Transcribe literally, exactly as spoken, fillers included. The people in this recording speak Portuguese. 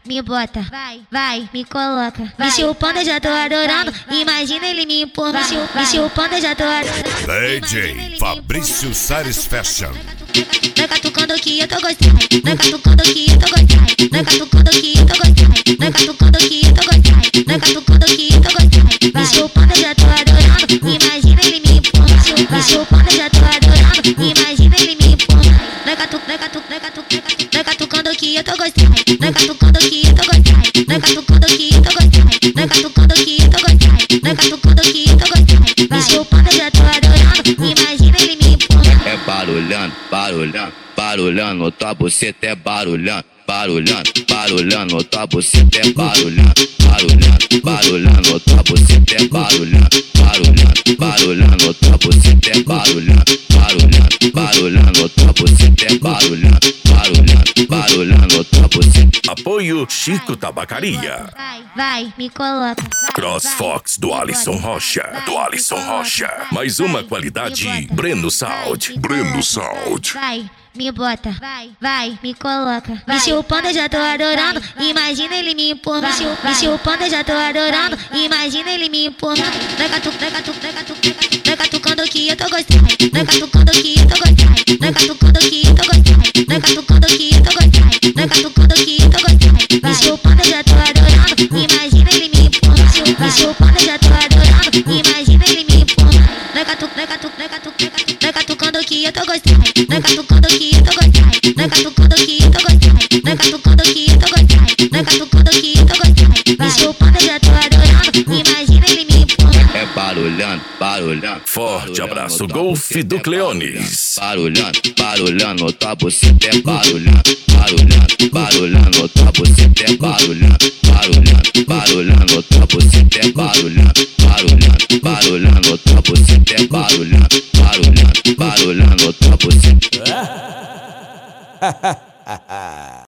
me bota, vai, vai, me coloca. Me chupando, eu já tô adorando. Imagina ele me empurra. Me chupando, eu já tô adorando. D J Fabrício Sares Fashion. Vai catucando que eu tô gostando. Vai catucando que eu tô gostando. Vai catucando que eu tô gostando. Vai catucando que eu tô gostando. Vai catucando que eu tô gostando. Me chupando, eu já tô adorando. Imagina ele me empurra. Me chupando, eu já tô adorando. Imagina ele me empurra. Vai catu, vai catu, vai catu, vai catucando que eu tô gostando. Vai catucando que eu tô gostando. Vai catucando que eu tô gostando. Vai catucando que eu tô gostando. Vai catucando que eu tô gostando. Me chupando, eu já tô adorando. Imagina ele me empurra. É barulhando, barulhando, barulhando, tua buceta é barulhando, barulhando, barulhando, tua buceta é barulhando, barulhando, barulhando, tua buceta é barulhando, barulhando, barulhando, tua buceta é barulhando, barulhando, barulhando, tua buceta é barulhando, barulhando, barulhando, tua buceta. Apoio Chico Tabacaria. Vai, vai, me coloca. CrossFox do Alisson Rocha. Do Alisson Rocha. Mais uma qualidade. Breno Sound. Breno Sound. Vai, me bota, vai, vai, me coloca. Me chupando, eu já tô adorando. Imagina ele me empurra. Me chupando, eu já tô adorando. Imagina ele me empurra. Vai catu, vai catu, vai catu, vai catucando que eu tô gostando. Vai catucando que eu tô gostando. Vai catucando que eu tô gostando. Vai catucando que eu tô gostando. Vai catucando que eu tô gostando. Me chupando, eu já tô adorando. Imagina ele me empurra. Me chupando, eu já tô adorando. Imagina ele me empurra. Vai catu, vai catu, vai catu, vai catucando que eu tô gostando. Vai catucando que eu tô gostando. Vai catucando que eu tô gostando. Vai catucando que eu tô gostando. Vai catucando que eu tô gostando. Me chupando, eu já tô adorando. Imagina ele me empurra. É barulhando, barulhando. Forte abraço, Golfe do Cleones. Barulhando, barulhando, tua buceta é barulhando, barulhando, barulhando, tua buceta é barulhando, barulhando, barulhando, tua buceta é barulhando, barulhando, barulhando, tua buceta é barulhando, barulhando, barulhando, tua buceta.